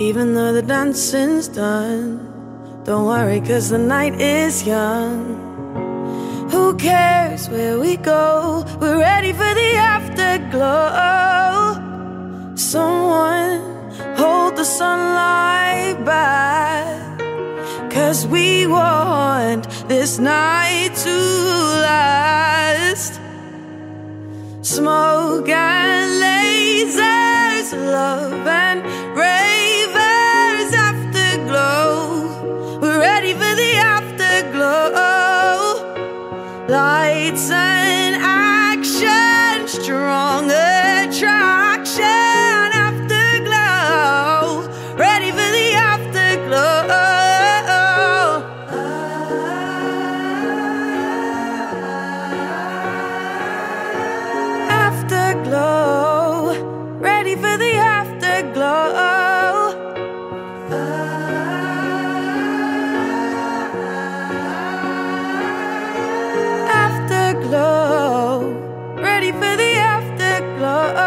Even though the dancing's done, don't worry, 'cause the night is young. Who cares where we go? We're ready for the afterglow. Someone hold the sunlight back, 'cause we want this night to last. Smoke and lasers, love and ravers, afterglow. We're ready for the afterglow. Lights and action, strong attraction, afterglow. Ready for the afterglow. Afterglow, ready for the afterglow. Afterglow, ready for the afterglow.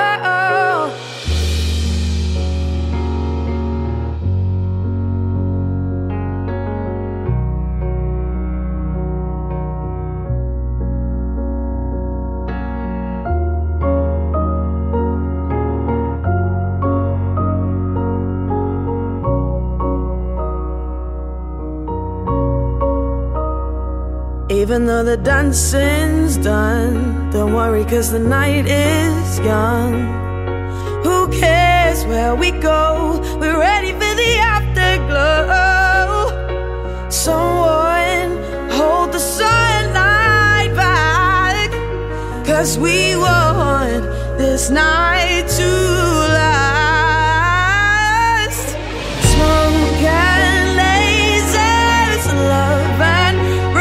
Even though the dancing's done, don't worry, 'cause the night is young. Who cares where we go? We're ready for the afterglow. Someone hold the sunlight back, 'cause we want this night to last. Smoke and lasers, love and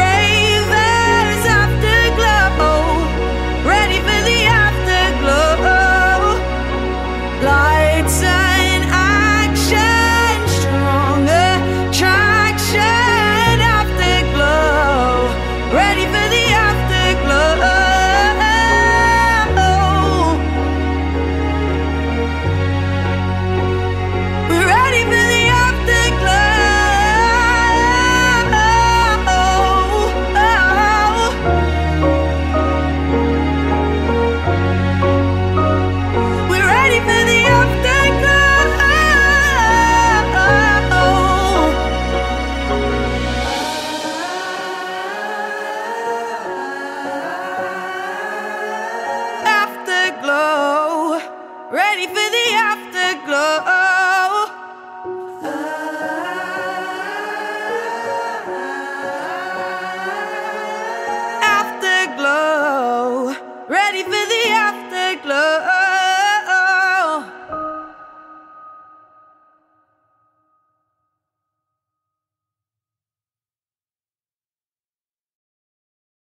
lights and action, strong attraction, afterglow. Ready for